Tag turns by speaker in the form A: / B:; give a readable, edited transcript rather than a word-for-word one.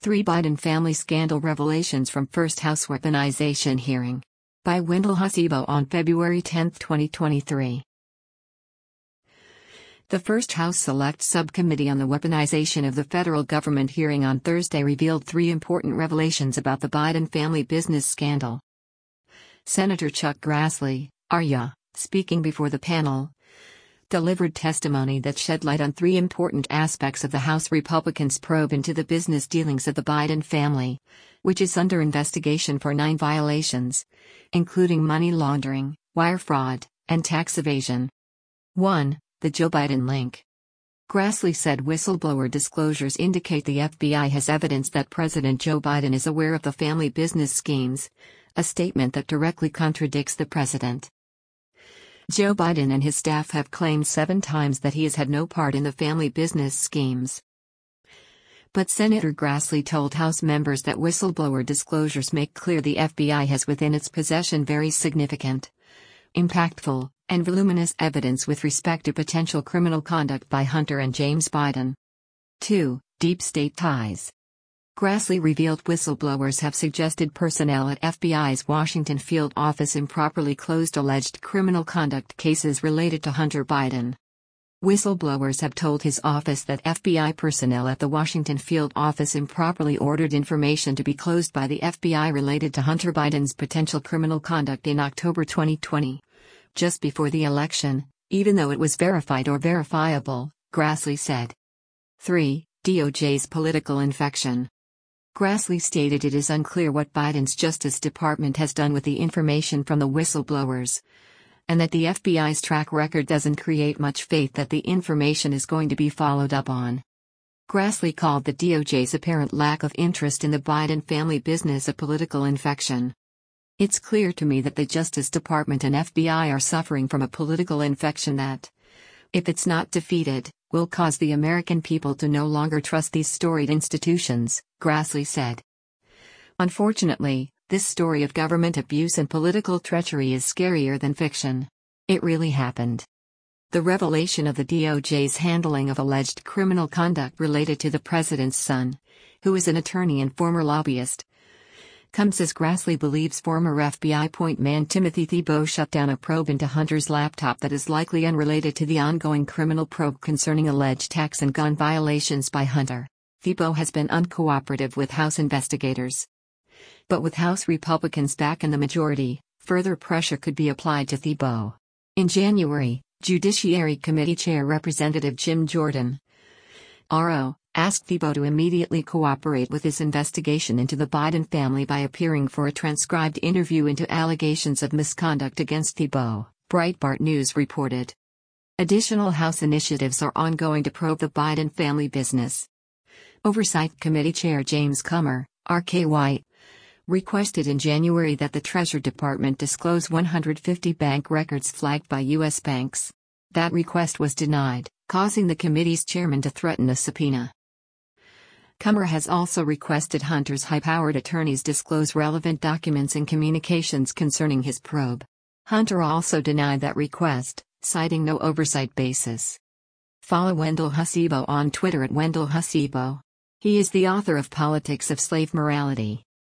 A: 3 Biden family scandal revelations from First House weaponization hearing. By Wendell Husibo on February 10, 2023. The First House Select Subcommittee on the Weaponization of the Federal Government hearing on Thursday revealed 3 important revelations about the Biden family business scandal. Senator Chuck Grassley, RYA, speaking before the panel, delivered testimony that shed light on 3 important aspects of the House Republicans' probe into the business dealings of the Biden family, which is under investigation for 9 violations, including money laundering, wire fraud, and tax evasion. 1. The Joe Biden link. Grassley said whistleblower disclosures indicate the FBI has evidence that President Joe Biden is aware of the family business schemes, a statement that directly contradicts the president. Joe Biden and his staff have claimed 7 times that he has had no part in the family business schemes. But Senator Grassley told House members that whistleblower disclosures make clear the FBI has within its possession very significant, impactful, and voluminous evidence with respect to potential criminal conduct by Hunter and James Biden. 2. Deep state ties. Grassley revealed whistleblowers have suggested personnel at FBI's Washington field office improperly closed alleged criminal conduct cases related to Hunter Biden. Whistleblowers have told his office that FBI personnel at the Washington field office improperly ordered information to be closed by the FBI related to Hunter Biden's potential criminal conduct in October 2020, just before the election, even though it was verified or verifiable, Grassley said. 3. DOJ's political infection. Grassley stated it is unclear what Biden's Justice Department has done with the information from the whistleblowers, and that the FBI's track record doesn't create much faith that the information is going to be followed up on. Grassley called the DOJ's apparent lack of interest in the Biden family business a political infection. It's clear to me that the Justice Department and FBI are suffering from a political infection that, if it's not defeated, will cause the American people to no longer trust these storied institutions, Grassley said. Unfortunately, this story of government abuse and political treachery is scarier than fiction. It really happened. The revelation of the DOJ's handling of alleged criminal conduct related to the president's son, who is an attorney and former lobbyist, comes as Grassley believes former FBI point man Timothy Thibault shut down a probe into Hunter's laptop that is likely unrelated to the ongoing criminal probe concerning alleged tax and gun violations by Hunter. Thibault has been uncooperative with House investigators. But with House Republicans back in the majority, further pressure could be applied to Thibault. In January, Judiciary Committee Chair Representative Jim Jordan, RO, asked Thibault to immediately cooperate with his investigation into the Biden family by appearing for a transcribed interview into allegations of misconduct against Thibault, Breitbart News reported. Additional House initiatives are ongoing to probe the Biden family business. Oversight Committee Chair James Comer, RK White, requested in January that the Treasury Department disclose 150 bank records flagged by U.S. banks. That request was denied, causing the committee's chairman to threaten a subpoena. Comer has also requested Hunter's high-powered attorneys disclose relevant documents and communications concerning his probe. Hunter also denied that request, citing no oversight basis. Follow Wendell Husibo on Twitter at Wendell Husibo. He is the author of Politics of Slave Morality.